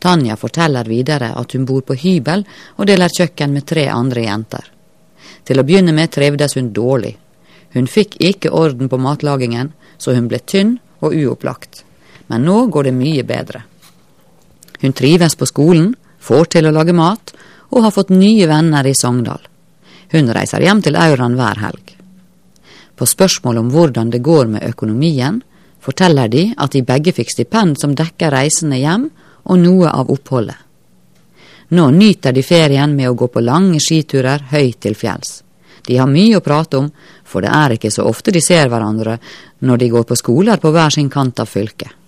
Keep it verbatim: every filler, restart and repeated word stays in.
Tanja forteller videre at hun bor på hybel og deler kjøkken med tre andre jenter. Til å begynne med trevdes hun dårlig. Hun fikk ikke orden på matlagingen, så hun ble tynn og uopplagt. Men nå går det mye bedre. Hun trives på skolen, får til å lage mat, og har fått nye venner i Sogndal. Hun reiser hjem til Aurland hver helg. På spørsmål om hvordan det går med økonomien, forteller de at de begge fikk stipend som dekker reisene hjem og noe av oppholdet. Nå nyter de ferien med å gå på lange skiturer høyt til fjells. De har mye å prate om, for det er ikke så ofte de ser hverandre når de går på skoler på hver sin kant av fylket.